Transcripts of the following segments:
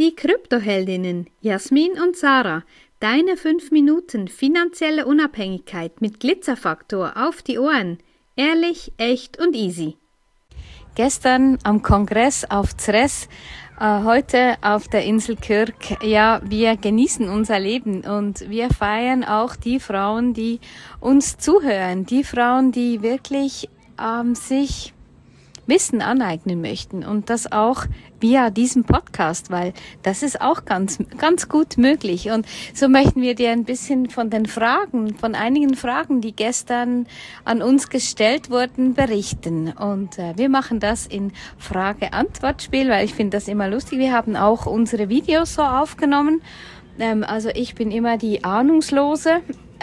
die Kryptoheldinnen Jasmin und Sarah. Deine 5 Minuten finanzielle Unabhängigkeit mit Glitzerfaktor auf die Ohren. Ehrlich, echt und easy. Gestern am Kongress auf Zres, heute auf der Insel Kürk. Ja, wir genießen unser Leben und wir feiern auch die Frauen, die uns zuhören. Die Frauen, die wirklich sich Wissen aneignen möchten und das auch via diesem Podcast, weil das ist auch ganz gut möglich. Und so möchten wir dir ein bisschen von einigen Fragen, die gestern an uns gestellt wurden, berichten. Und wir machen das in Frage-Antwort-Spiel, weil ich finde das immer lustig. Wir haben auch unsere Videos so aufgenommen. Also ich bin immer die Ahnungslose.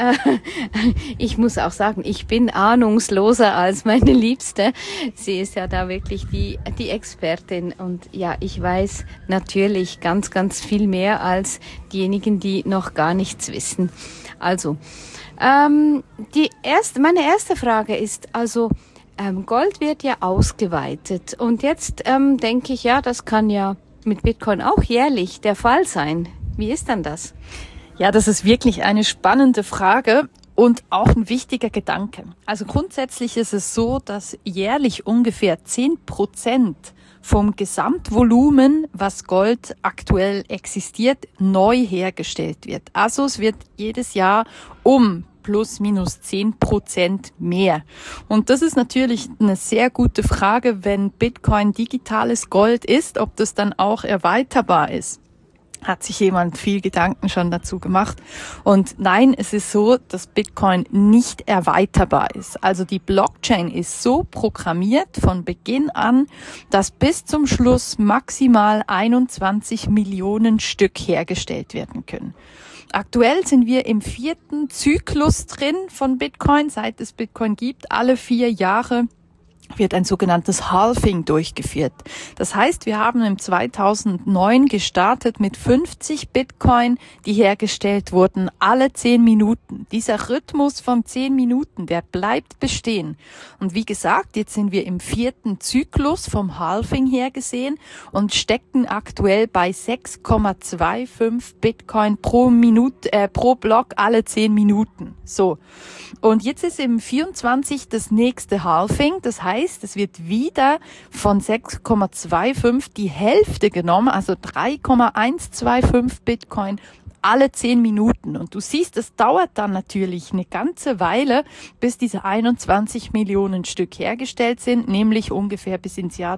Ich muss auch sagen, ich bin ahnungsloser als meine Liebste. Sie ist ja da wirklich die Expertin und ja, ich weiß natürlich ganz viel mehr als diejenigen, die noch gar nichts wissen. Also, meine erste Frage ist also, Gold wird ja ausgeweitet und jetzt denke ich, ja, das kann ja mit Bitcoin auch jährlich der Fall sein. Wie ist dann das? Ja, das ist wirklich eine spannende Frage und auch ein wichtiger Gedanke. Also grundsätzlich ist es so, dass jährlich ungefähr 10% vom Gesamtvolumen, was Gold aktuell existiert, neu hergestellt wird. Also es wird jedes Jahr um plus minus 10% mehr. Und das ist natürlich eine sehr gute Frage, wenn Bitcoin digitales Gold ist, ob das dann auch erweiterbar ist. Hat sich jemand viel Gedanken schon dazu gemacht. Und nein, es ist so, dass Bitcoin nicht erweiterbar ist. Also die Blockchain ist so programmiert von Beginn an, dass bis zum Schluss maximal 21 Millionen Stück hergestellt werden können. Aktuell sind wir im 4. Zyklus drin von Bitcoin, seit es Bitcoin gibt. Alle 4 Jahre wird ein sogenanntes Halving durchgeführt. Das heißt, wir haben im 2009 gestartet mit 50 Bitcoin, die hergestellt wurden, alle 10 Minuten. Dieser Rhythmus von 10 Minuten, der bleibt bestehen. Und wie gesagt, jetzt sind wir im 4. Zyklus vom Halving her gesehen und stecken aktuell bei 6,25 Bitcoin pro Block alle 10 Minuten. So. Und jetzt ist im 24 das nächste Halving. Das heißt, es wird wieder von 6,25 die Hälfte genommen, also 3,125 Bitcoin alle 10 Minuten. Und du siehst, es dauert dann natürlich eine ganze Weile, bis diese 21 Millionen Stück hergestellt sind, nämlich ungefähr bis ins Jahr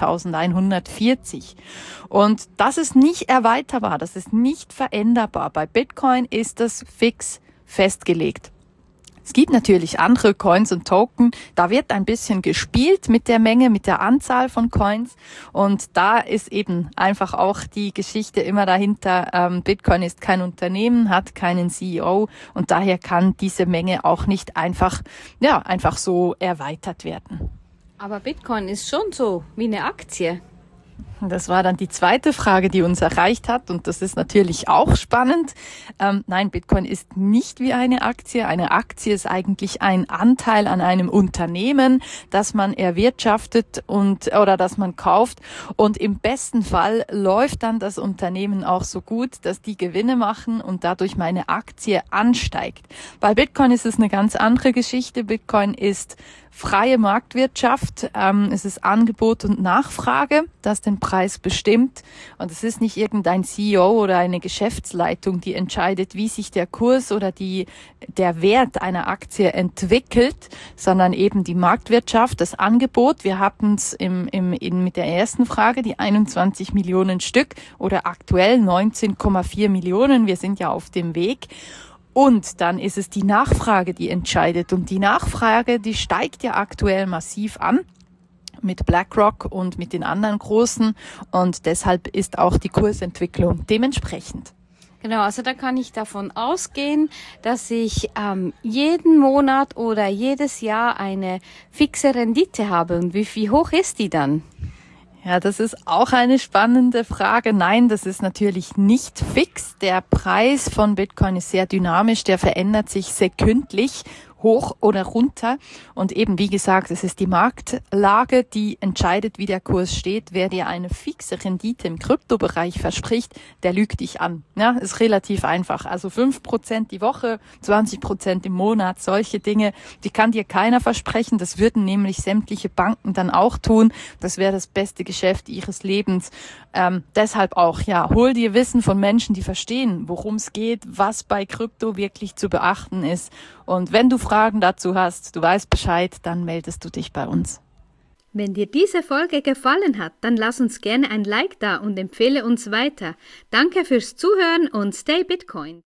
2140. Und das ist nicht erweiterbar, das ist nicht veränderbar. Bei Bitcoin ist das fix festgelegt. Es gibt natürlich andere Coins und Token, da wird ein bisschen gespielt mit der Menge, mit der Anzahl von Coins und da ist eben einfach auch die Geschichte immer dahinter, Bitcoin ist kein Unternehmen, hat keinen CEO und daher kann diese Menge auch nicht einfach so erweitert werden. Aber Bitcoin ist schon so wie eine Aktie. Das war dann die zweite Frage, die uns erreicht hat und das ist natürlich auch spannend. Nein, Bitcoin ist nicht wie eine Aktie. Eine Aktie ist eigentlich ein Anteil an einem Unternehmen, das man erwirtschaftet oder das man kauft und im besten Fall läuft dann das Unternehmen auch so gut, dass die Gewinne machen und dadurch meine Aktie ansteigt. Bei Bitcoin ist es eine ganz andere Geschichte. Bitcoin ist freie Marktwirtschaft, es ist Angebot und Nachfrage, das den Preis bestimmt und es ist nicht irgendein CEO oder eine Geschäftsleitung, die entscheidet, wie sich der Kurs oder der Wert einer Aktie entwickelt, sondern eben die Marktwirtschaft, das Angebot. Wir hatten es mit der ersten Frage, die 21 Millionen Stück oder aktuell 19,4 Millionen, wir sind ja auf dem Weg. Und dann ist es die Nachfrage, die entscheidet. Und die Nachfrage, die steigt ja aktuell massiv an mit BlackRock und mit den anderen Großen. Und deshalb ist auch die Kursentwicklung dementsprechend. Genau, also da kann ich davon ausgehen, dass ich jeden Monat oder jedes Jahr eine fixe Rendite habe. Und wie hoch ist die dann? Ja, das ist auch eine spannende Frage. Nein, das ist natürlich nicht fix. Der Preis von Bitcoin ist sehr dynamisch, der verändert sich sekündlich. hoch oder runter. Und eben, wie gesagt, es ist die Marktlage, die entscheidet, wie der Kurs steht. Wer dir eine fixe Rendite im Kryptobereich verspricht, der lügt dich an. Ja, ist relativ einfach. Also 5% die Woche, 20% im Monat, solche Dinge, die kann dir keiner versprechen. Das würden nämlich sämtliche Banken dann auch tun. Das wäre das beste Geschäft ihres Lebens. Deshalb auch, ja, hol dir Wissen von Menschen, die verstehen, worum es geht, was bei Krypto wirklich zu beachten ist. Und wenn du Fragen dazu hast, du weißt Bescheid, dann meldest du dich bei uns. Wenn dir diese Folge gefallen hat, dann lass uns gerne ein Like da und empfehle uns weiter. Danke fürs Zuhören und stay Bitcoin.